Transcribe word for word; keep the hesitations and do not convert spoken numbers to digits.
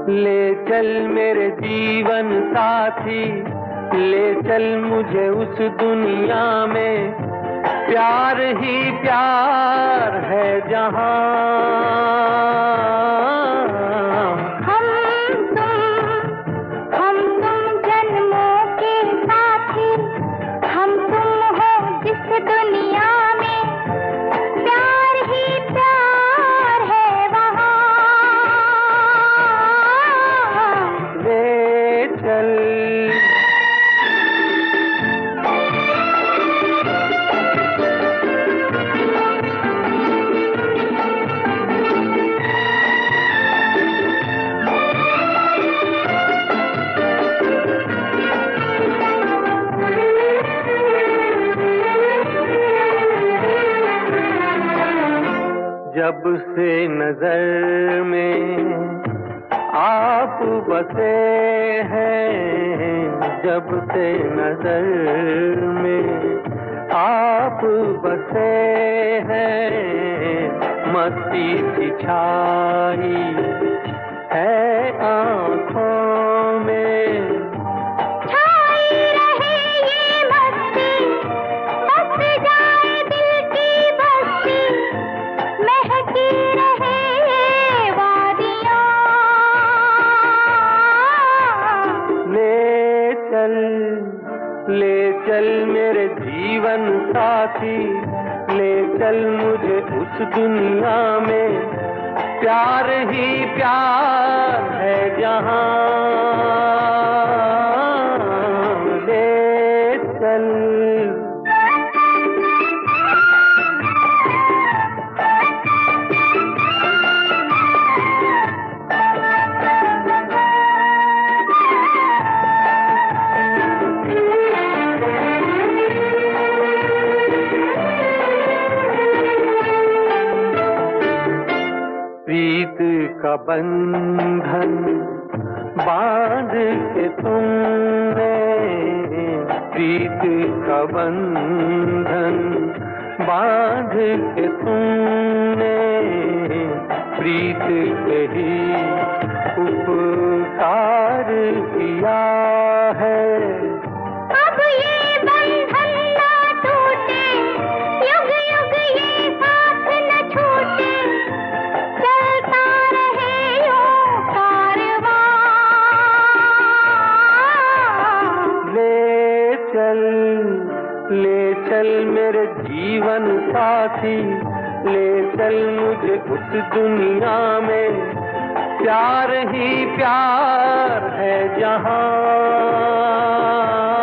ले चल मेरे जीवन साथी, ले चल मुझे उस दुनिया में, प्यार ही प्यार है जहां। हम तुम हम तुम जन्मों के साथी, हम तुम हो जिस दुनिया में, प्यार ही प्यार है वहां। ले चल जब से नजर में आप बसे हैं, जब से नजर में आप बसे हैं, मस्ती सी छाई है आँखों में। छाई रहे ये मस्ती, बस जाए दिल की बस्ती, महकी रहे ये वादियाँ। ले चल ले चल मेरे जीवन साथी, ले चल मुझे उस दुनिया में, प्यार ही प्यार है जहां। ले चल प्रीत का बंधन बांध के तुमने, प्रीत का बंधन बांध के तुमने, प्रीत के ही उपकार किया है। अब ये बंधन ना टूटे, युग युग ये साथ न छूटे, चलता रहे यूं कारवां। ले चल ले चल मेरे जीवन साथी, ले चल मुझे उस दुनिया में, प्यार ही प्यार है जहां।